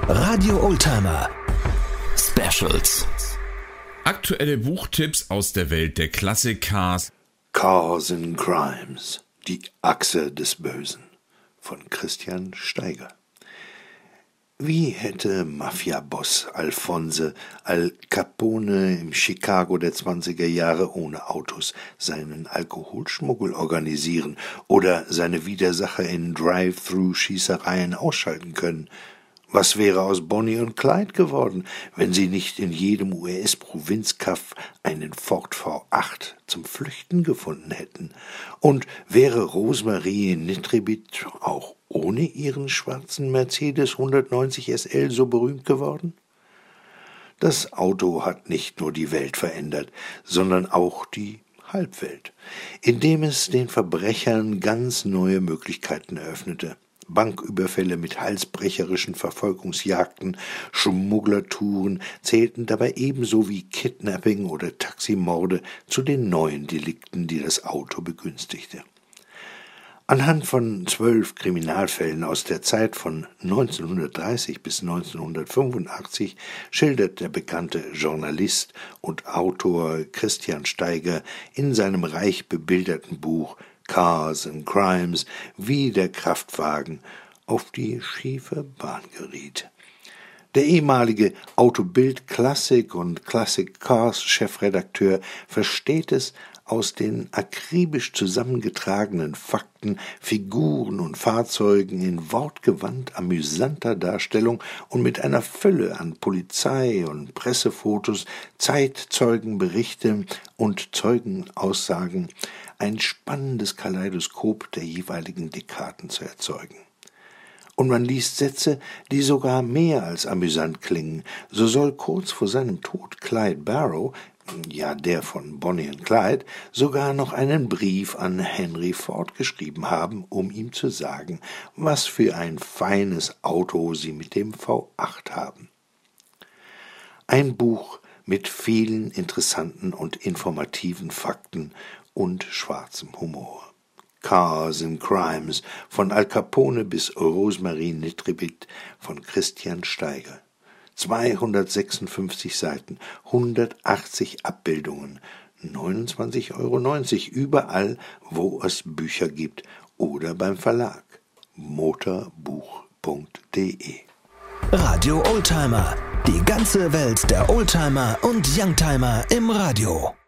Radio Oldtimer Specials. Aktuelle Buchtipps aus der Welt der Classic-Cars. Cars and Crimes, die Achse des Bösen von Christian Steiger. Wie hätte Mafia-Boss Alphonse Al Capone im Chicago der 20er Jahre ohne Autos seinen Alkoholschmuggel organisieren oder seine Widersacher in Drive-Thru-Schießereien ausschalten können? Was wäre aus Bonnie und Clyde geworden, wenn sie nicht in jedem US-Provinzkaff einen Ford V8 zum Flüchten gefunden hätten? Und wäre Rosemarie Nitribit auch ohne ihren schwarzen Mercedes 190 SL so berühmt geworden? Das Auto hat nicht nur die Welt verändert, sondern auch die Halbwelt, indem es den Verbrechern ganz neue Möglichkeiten eröffnete. Banküberfälle mit halsbrecherischen Verfolgungsjagden, Schmugglertouren zählten dabei ebenso wie Kidnapping oder Taximorde zu den neuen Delikten, die das Auto begünstigte. Anhand von 12 Kriminalfällen aus der Zeit von 1930 bis 1985 schildert der bekannte Journalist und Autor Christian Steiger in seinem reich bebilderten Buch Cars and Crimes, wie der Kraftwagen auf die schiefe Bahn geriet. Der ehemalige Autobild Classic und Classic Cars Chefredakteur versteht es, aus den akribisch zusammengetragenen Fakten, Figuren und Fahrzeugen in wortgewandt amüsanter Darstellung und mit einer Fülle an Polizei- und Pressefotos, Zeitzeugenberichte und Zeugenaussagen ein spannendes Kaleidoskop der jeweiligen Dekaden zu erzeugen. Und man liest Sätze, die sogar mehr als amüsant klingen. So soll kurz vor seinem Tod Clyde Barrow, ja der von Bonnie und Clyde, sogar noch einen Brief an Henry Ford geschrieben haben, um ihm zu sagen, was für ein feines Auto sie mit dem V8 haben. Ein Buch mit vielen interessanten und informativen Fakten und schwarzem Humor. Cars and Crimes, von Al Capone bis Rosemarie Nitribit von Christian Steiger. 256 Seiten, 180 Abbildungen, 29,90 € überall, wo es Bücher gibt oder beim Verlag motorbuch.de. Radio Oldtimer, die ganze Welt der Oldtimer und Youngtimer im Radio.